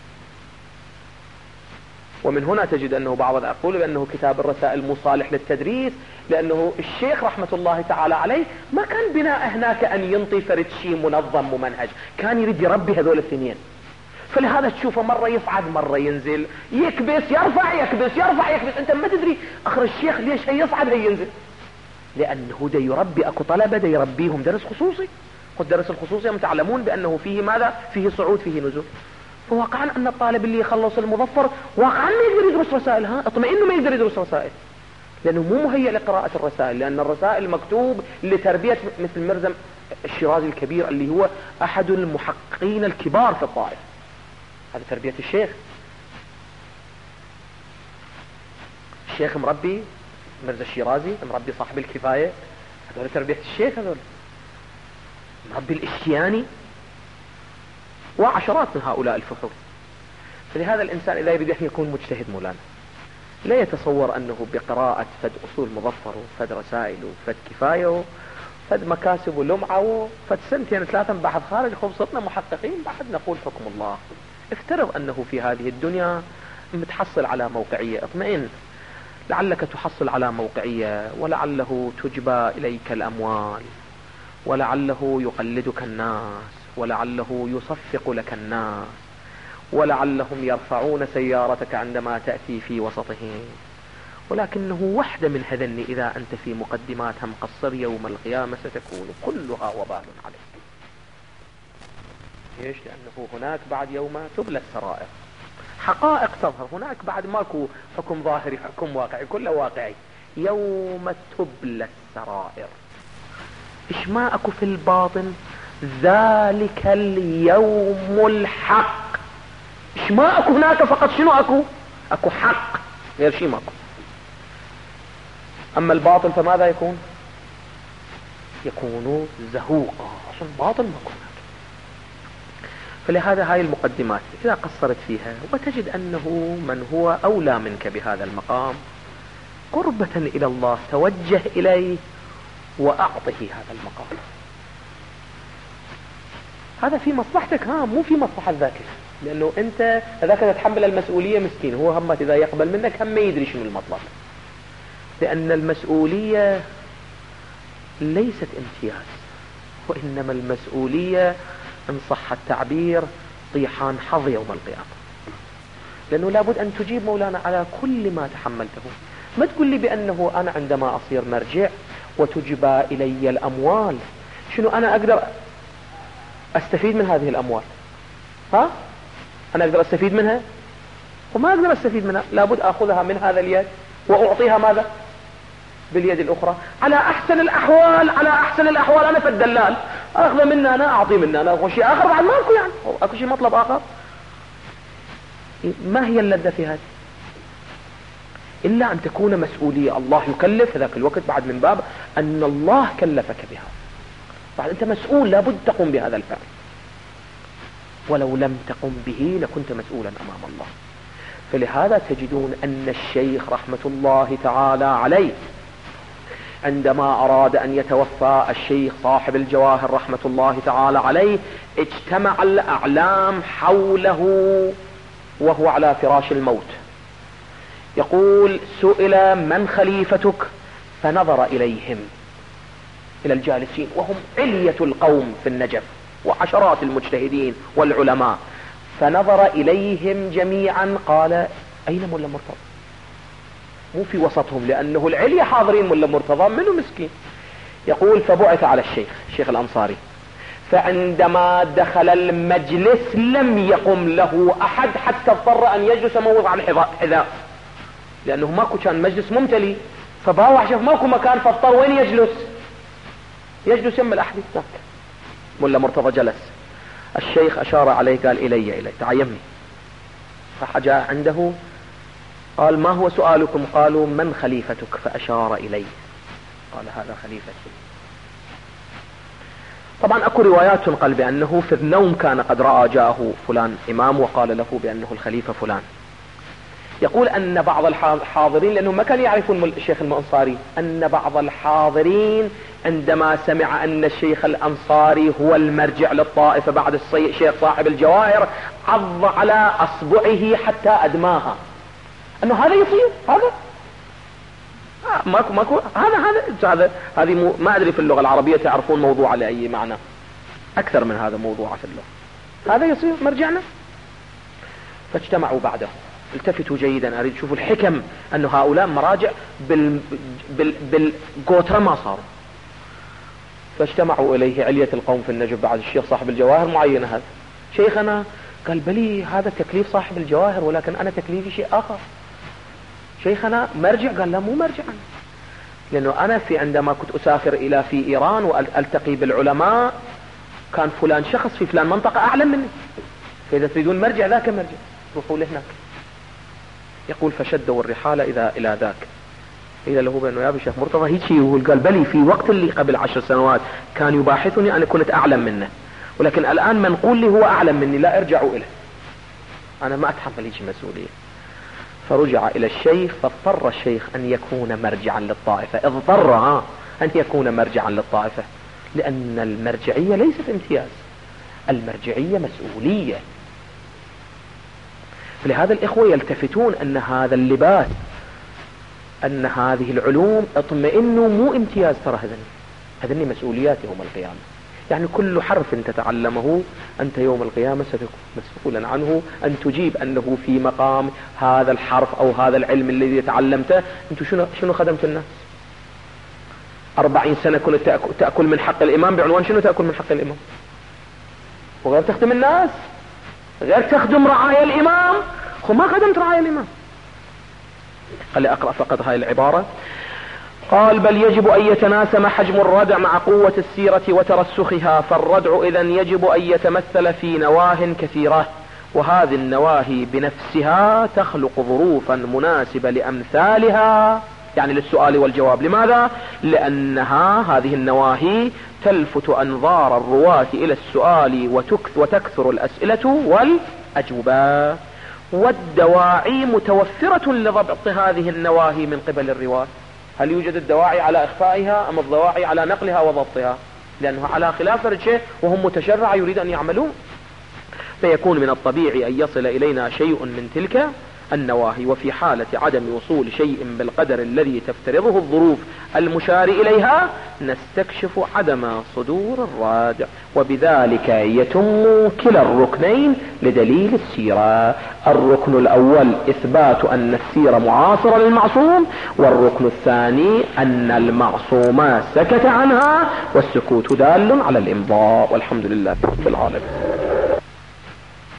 ومن هنا تجد انه بعض يقول بانه كتاب الرسائل مصالح للتدريس، لانه الشيخ رحمة الله تعالى عليه ما كان بناء هناك ان ينطي فرد شيء منظم ممنهج، كان يريد يربي هذول الاثنين. فلهذا تشوفه مرة يصعد مرة ينزل، يكبس يرفع يكبس يرفع يكبس، انت ما تدري اخر الشيخ ليش هي يصعد هي ينزل، لانه دا يربي اكو طلبة دا يربيهم درس خصوصي. والدرس الخصوصي هم تعلمون بانه فيه ماذا؟ فيه صعود فيه نزول. فواقعا ان الطالب اللي يخلص المظفر واقعا ما يقدر يدرس رسائل، ها اطمئنوا ما يقدر يدرس رسائل، لانه مو مهيئ لقراءة الرسائل، لان الرسائل مكتوب لتربية مثل مرزا الشيرازي الكبير اللي هو احد المحققين الكبار في الطائف. هذا تربية الشيخ. الشيخ مربي مرزا الشيرازي، مربي صاحب الكفاية، هذول تربية الشيخ. هذول مربي الاشتياني وعشرات من هؤلاء الفحول. فلهذا الإنسان إذا يريد أن يكون مجتهد مولانا لا يتصور أنه بقراءة فد أصول مظفر وفد رسائل وفد كفاية فد مكاسب ولمعة وفد سنتين ثلاثة بحث خارج خبصتنا محققين بعد نقول حكم الله. افترض أنه في هذه الدنيا متحصل على موقعية، اطمئن، لعلك تحصل على موقعية ولعله تجبى إليك الأموال ولعله يقلدك الناس ولعله يصفق لك الناس ولعلهم يرفعون سيارتك عندما تأتي في وسطهم، ولكنه وحدة من هذن إذا أنت في مقدماتها مقصر يوم القيامة ستكون كلها وبال عليك. ليش؟ لأنه هناك بعد يوم تبلى السرائر، حقائق تظهر هناك بعد ماكو حكم ظاهري حكم واقعي كله واقعي. يوم تبلى السرائر، إيش ما أكو في الباطن ذلك اليوم الحق. إيش ما أكو هناك فقط شنو أكو؟ أكو حق غير شيء ماكو. أما الباطل فماذا يكون؟ يكون زهوقا، عشان باطل ماكو هناك. فلهذا هاي المقدمات إذا قصرت فيها وتجد أنه من هو أولى منك بهذا المقام قربة إلى الله توجه إليه وأعطه هذا المقام. هذا في مصلحتك، ها مو في مصلحة ذاك، لأنه أنت ذاك تتحمل المسؤولية مسكين، هو همت إذا يقبل منك هم ما يدري شنو المطلب، لأن المسؤولية ليست امتياز، وإنما المسؤولية إن صح التعبير طيحان حظ يوم القيامة. لأنه لابد أن تجيب مولانا على كل ما تحملته. ما تقول لي بأنه أنا عندما أصير مرجع وتجبى إلي الأموال شنو أنا أقدر أستفيد من هذه الأموال؟ ها؟ أنا أقدر أستفيد منها؟ وما أقدر أستفيد منها، لابد أخذها من هذا اليد وأعطيها ماذا؟ باليد الأخرى. على أحسن الأحوال على أحسن الأحوال أنا فالدلال أخذ منها أنا أعطي منها أنا، أخذ شيء آخر بعد ما أكو يعني أكو شيء مطلب آخر. ما هي اللذة في هذه؟ إلا أن تكون مسؤولية الله يكلف ذاك الوقت بعد من باب أن الله كلفك بها، بعد أنت مسؤول لابد تقوم بهذا الفعل، ولو لم تقم به لكنت مسؤولا أمام الله. فلهذا تجدون أن الشيخ رحمة الله تعالى عليه عندما أراد أن يتوفى الشيخ صاحب الجواهر رحمة الله تعالى عليه اجتمع الأعلام حوله وهو على فراش الموت، يقول سئل من خليفتك؟ فنظر إليهم إلى الجالسين وهم علية القوم في النجف وعشرات المجتهدين والعلماء، فنظر إليهم جميعا قال أين ملا مرتضى؟ مو في وسطهم لأنه العلية حاضرين، ملا مرتضى منه مسكين. يقول فبعث على الشيخ الشيخ الأنصاري، فعندما دخل المجلس لم يقم له أحد حتى اضطر أن يجلس موضع الحذاء، لأنه ماكو كان مجلس ممتلي، فباوع شاف ماكو مكان فاضطر وين يجلس؟ يجلس يم الأحدث ذاك. ملا مرتضى جلس، الشيخ أشار عليه قال إلي إلي تعيمني، فحجا عنده قال ما هو سؤالكم؟ قالوا من خليفتك؟ فأشار إليه قال هذا خليفتي. طبعا أكو روايات تنقل بأنه في النوم كان قد رأى جاءه فلان إمام وقال له بأنه الخليفة فلان. يقول أن بعض الحاضرين لأنه ما كان يعرفون الشيخ الأنصاري، أن بعض الحاضرين عندما سمع أن الشيخ الأنصاري هو المرجع للطائفة بعد الشيخ صاحب الجواهر عض على أصبعه حتى أدماها، أنه هذا يصير هذا آه ماكو ماكو هذا هذا هذا هذه ما أدري في اللغة العربية تعرفون موضوع على أي معنى أكثر من هذا موضوع في اللغة، هذا يصير مرجعنا. فاجتمعوا بعده. التفتوا جيدا، أريد شوفوا الحكم أنه هؤلاء مراجع بال بال بالقوترة ما صاروا. فاجتمعوا إليه علية القوم في النجف بعد الشيخ صاحب الجواهر معين هذا شيخنا، قال بلي هذا تكليف صاحب الجواهر ولكن أنا تكليفي شيء آخر. شيخنا مرجع؟ قال لا مو مرجع أنا، لأنه أنا في عندما كنت أسافر إلى في إيران وألتقي بالعلماء كان فلان شخص في فلان منطقة أعلم مني، فإذا تريدون مرجع ذاك مرجع روحوا لهناك. يقول فشدوا الرحال إذا إلى ذاك إذا له بأنه يا شيخ مرتضى هيك يقول، قال بلي في وقت اللي قبل عشر سنوات كان يباحثني أنا كنت أعلم منه، ولكن الآن منقول لي هو أعلم مني، لا ارجعوا إليه، أنا ما أتحمل هيك مسؤولية. فرجع إلى الشيخ، فاضطر الشيخ أن يكون مرجعا للطائفة، اضطر أن يكون مرجعا للطائفة، لأن المرجعية ليست امتياز، المرجعية مسؤولية. فلهذا الإخوة يلتفتون أن هذا اللباس، أن هذه العلوم اطمئنوا مو امتياز، ترى هذني هذني مسؤوليات يوم القيامة. يعني كل حرف تتعلمه أنت يوم القيامة ستكون مسؤولا عنه، أن تجيب أنه في مقام هذا الحرف أو هذا العلم الذي تعلمته. أنت شنو شنو خدمت الناس؟ أربعين سنة كنت تأكل من حق الإمام بعنوان شنو تأكل من حق الإمام؟ وغير تخدم الناس، غير تخدم رعايا الإمام، خو ما خدمت رعايا الإمام. قال لي أقرأ فقط هاي العبارة. قال: بل يجب أن يتناسم حجم الردع مع قوة السيرة وترسخها، فالردع إذن يجب أن يتمثل في نواه كثيرة، وهذه النواهي بنفسها تخلق ظروفا مناسبة لأمثالها، يعني للسؤال والجواب. لماذا؟ لأنها هذه النواهي تلفت أنظار الرواة إلى السؤال وتكثر الأسئلة والأجوبة، والدواعي متوفرة لضبط هذه النواهي من قبل الرواة. هل يوجد الدواعي على إخفائها أم الدواعي على نقلها وضبطها؟ لأنه على خلاف الشيء وهم متشرع يريد أن يعملوا. فيكون من الطبيعي أن يصل إلينا شيء من تلك النواهي، وفي حالة عدم وصول شيء بالقدر الذي تفترضه الظروف المشار إليها نستكشف عدم صدور الرادع، وبذلك يتم كلا الركنين لدليل السيرة. الركن الأول إثبات أن السيرة معاصرة للمعصوم، والركن الثاني أن المعصوم سكت عنها، والسكوت دال على الإمضاء. والحمد لله رب العالمين.